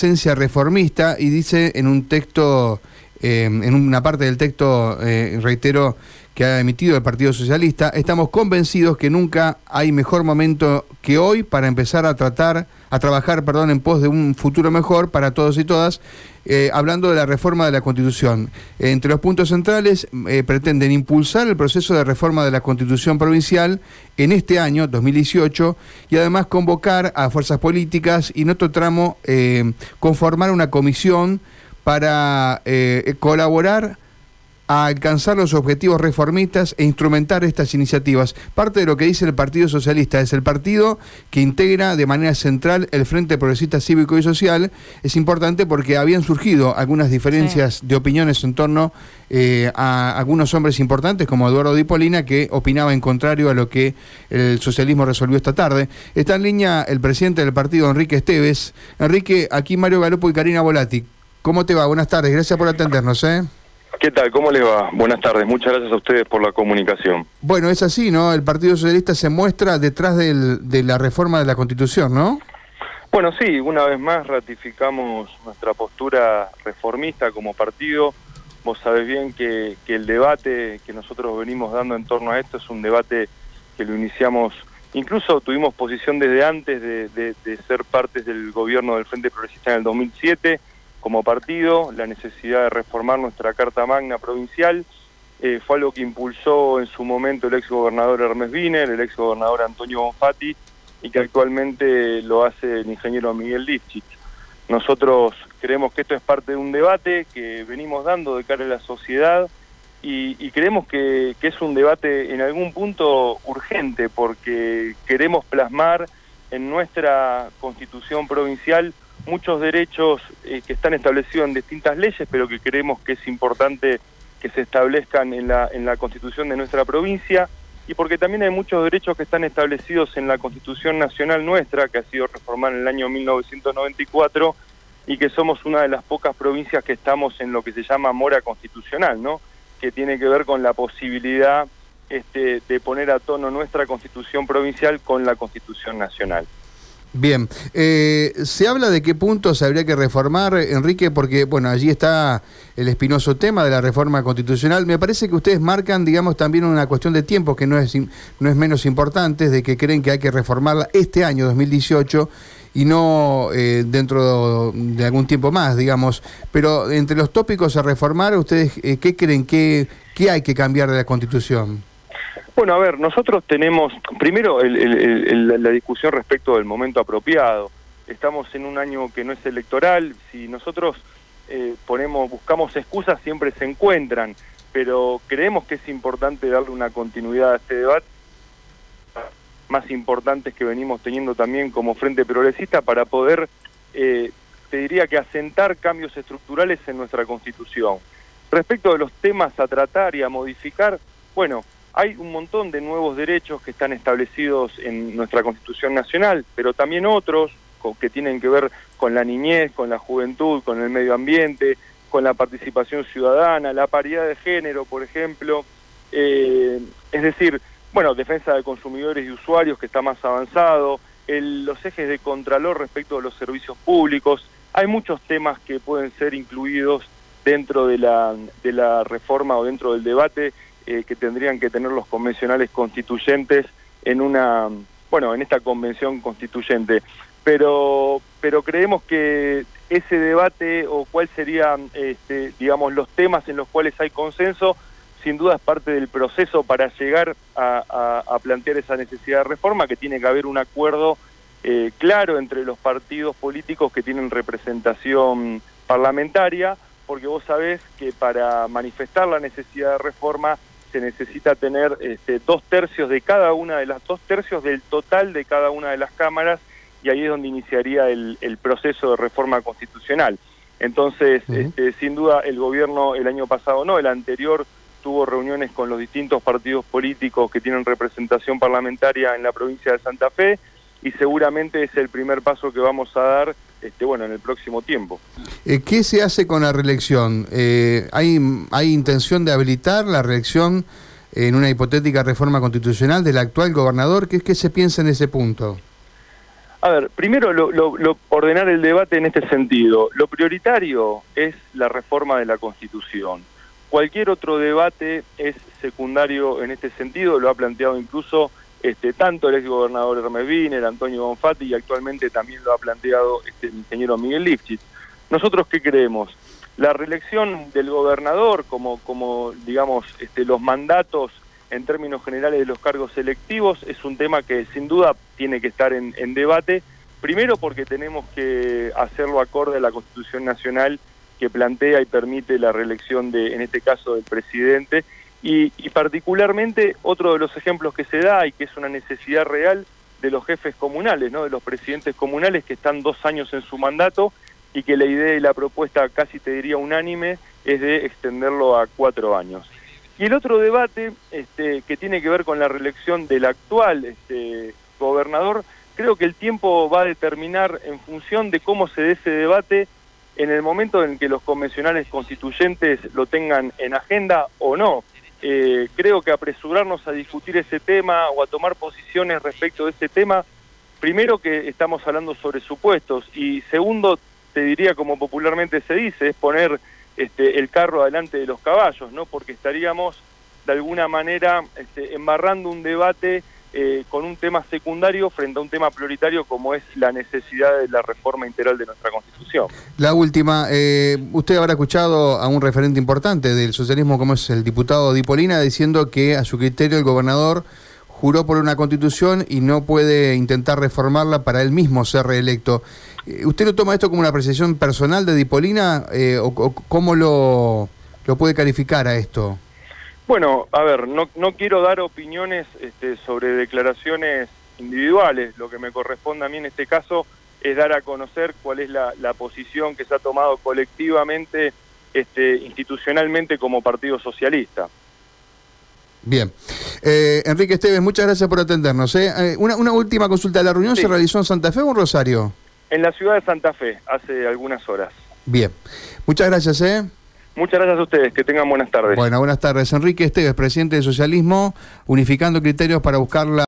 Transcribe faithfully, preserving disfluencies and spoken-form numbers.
esencia reformista y dice en un texto, eh, en una parte del texto, eh, reitero, que ha emitido el Partido Socialista: estamos convencidos que nunca hay mejor momento que hoy para empezar a tratar, a trabajar, perdón, en pos de un futuro mejor para todos y todas, eh, hablando de la reforma de la Constitución. Eh, entre los puntos centrales, eh, pretenden impulsar el proceso de reforma de la Constitución provincial en este año, dos mil dieciocho, y además convocar a fuerzas políticas y en otro tramo eh, conformar una comisión para eh, colaborar a alcanzar los objetivos reformistas e instrumentar estas iniciativas. Parte de lo que dice el Partido Socialista: es el partido que integra de manera central el Frente Progresista Cívico y Social. Es importante porque habían surgido algunas diferencias sí. de opiniones en torno eh, a algunos hombres importantes como Eduardo Di Polina, que opinaba en contrario a lo que el socialismo resolvió esta tarde. Está en línea el presidente del partido, Enrique Esteves. Enrique, aquí Mario Galopo y Karina Volati. ¿Cómo te va? Buenas tardes, gracias por atendernos, ¿eh? ¿Qué tal? ¿Cómo les va? Buenas tardes, muchas gracias a ustedes por la comunicación. Bueno, es así, ¿no? El Partido Socialista se muestra detrás del, de la reforma de la Constitución, ¿no? Bueno, sí, una vez más ratificamos nuestra postura reformista como partido. Vos sabés bien que, que el debate que nosotros venimos dando en torno a esto es un debate que lo iniciamos, incluso tuvimos posición desde antes de, de, de ser partes del gobierno del Frente Progresista en el dos mil siete, como partido, la necesidad de reformar nuestra Carta Magna provincial. Eh, fue algo que impulsó en su momento el ex gobernador Hermes Wiener, el ex gobernador Antonio Bonfatti, y que actualmente lo hace el ingeniero Miguel Lifchich. Nosotros creemos que esto es parte de un debate que venimos dando de cara a la sociedad y, y creemos que, que es un debate en algún punto urgente, porque queremos plasmar en nuestra Constitución provincial muchos derechos eh, que están establecidos en distintas leyes, pero que creemos que es importante que se establezcan en la, en la Constitución de nuestra provincia, y porque también hay muchos derechos que están establecidos en la Constitución Nacional nuestra, que ha sido reformada en el año mil novecientos noventa y cuatro, y que somos una de las pocas provincias que estamos en lo que se llama mora constitucional, ¿no? Que tiene que ver con la posibilidad este, de poner a tono nuestra Constitución provincial con la Constitución Nacional. Bien, eh, se habla de qué puntos habría que reformar, Enrique, porque bueno, allí está el espinoso tema de la reforma constitucional. Me parece que ustedes marcan, digamos, también una cuestión de tiempo que no es, no es menos importante, de que creen que hay que reformarla este año, dos mil dieciocho, y no eh, dentro de algún tiempo más, digamos. Pero entre los tópicos a reformar, ¿ustedes eh, qué creen? ¿Qué, qué hay que cambiar de la Constitución? Bueno, a ver, nosotros tenemos, primero, el, el, el, la discusión respecto del momento apropiado. Estamos en un año que no es electoral. Si nosotros eh, ponemos, buscamos excusas, siempre se encuentran, pero creemos que es importante darle una continuidad a este debate, más importantes que venimos teniendo también como Frente Progresista, para poder, eh, te diría que asentar cambios estructurales en nuestra Constitución. Respecto de los temas a tratar y a modificar, bueno, hay un montón de nuevos derechos que están establecidos en nuestra Constitución Nacional, pero también otros que tienen que ver con la niñez, con la juventud, con el medio ambiente, con la participación ciudadana, la paridad de género, por ejemplo. Eh, es decir, bueno, defensa de consumidores y usuarios, que está más avanzado, el, los ejes de contralor respecto de los servicios públicos. Hay muchos temas que pueden ser incluidos dentro de la, de la reforma o dentro del debate, Eh, que tendrían que tener los convencionales constituyentes en una, bueno, en esta convención constituyente. Pero, pero creemos que ese debate, o cuál serían, este, digamos, los temas en los cuales hay consenso, sin duda es parte del proceso para llegar a, a, a plantear esa necesidad de reforma, que tiene que haber un acuerdo eh, claro entre los partidos políticos que tienen representación parlamentaria, porque vos sabés que para manifestar la necesidad de reforma se necesita tener este, dos tercios de cada una de las dos tercios del total de cada una de las cámaras, y ahí es donde iniciaría el, el proceso de reforma constitucional. Entonces, uh-huh. este, sin duda, el gobierno el año pasado, no, el anterior, tuvo reuniones con los distintos partidos políticos que tienen representación parlamentaria en la provincia de Santa Fe, y seguramente es el primer paso que vamos a dar Este, bueno, en el próximo tiempo. Eh, ¿Qué se hace con la reelección? Eh, ¿hay, ¿Hay intención de habilitar la reelección en una hipotética reforma constitucional del actual gobernador? ¿Qué, qué se piensa en ese punto? A ver, primero lo, lo, lo, ordenar el debate en este sentido. Lo prioritario es la reforma de la Constitución. Cualquier otro debate es secundario en este sentido, lo ha planteado incluso este, tanto el exgobernador Hermes Wiener, Antonio Bonfatti, y actualmente también lo ha planteado este, el ingeniero Miguel Lifchitz. ¿Nosotros qué creemos? La reelección del gobernador, como, como digamos, este, los mandatos en términos generales de los cargos electivos, es un tema que sin duda tiene que estar en, en debate, primero porque tenemos que hacerlo acorde a la Constitución Nacional que plantea y permite la reelección de, en este caso, del presidente, y, y particularmente otro de los ejemplos que se da y que es una necesidad real de los jefes comunales, ¿no? De los presidentes comunales que están dos años en su mandato y que la idea y la propuesta, casi te diría unánime, es de extenderlo a cuatro años. Y el otro debate este, que tiene que ver con la reelección del actual este, gobernador, creo que el tiempo va a determinar en función de cómo se dé ese debate en el momento en que los convencionales constituyentes lo tengan en agenda o no. Eh, creo que apresurarnos a discutir ese tema o a tomar posiciones respecto de ese tema, primero que estamos hablando sobre supuestos y segundo, te diría como popularmente se dice, es poner este, el carro adelante de los caballos, ¿no? Porque estaríamos de alguna manera este, embarrando un debate Eh, con un tema secundario frente a un tema prioritario como es la necesidad de la reforma integral de nuestra Constitución. La última, eh, usted habrá escuchado a un referente importante del socialismo como es el diputado Di Polina diciendo que a su criterio el gobernador juró por una Constitución y no puede intentar reformarla para él mismo ser reelecto. Eh, ¿Usted lo toma esto como una apreciación personal de Di Polina eh, o, o cómo lo, lo puede calificar a esto? Bueno, a ver, no, no quiero dar opiniones este, sobre declaraciones individuales. Lo que me corresponde a mí en este caso es dar a conocer cuál es la, la posición que se ha tomado colectivamente, este, institucionalmente como Partido Socialista. Bien. Eh, Enrique Esteves, muchas gracias por atendernos. ¿eh? Eh, una, una última consulta. ¿La reunión sí. se realizó en Santa Fe o en Rosario? En la ciudad de Santa Fe, hace algunas horas. Bien. Muchas gracias, ¿eh? Muchas gracias a ustedes, que tengan buenas tardes. Bueno, buenas tardes. Enrique Esteves, presidente del socialismo, unificando criterios para buscar la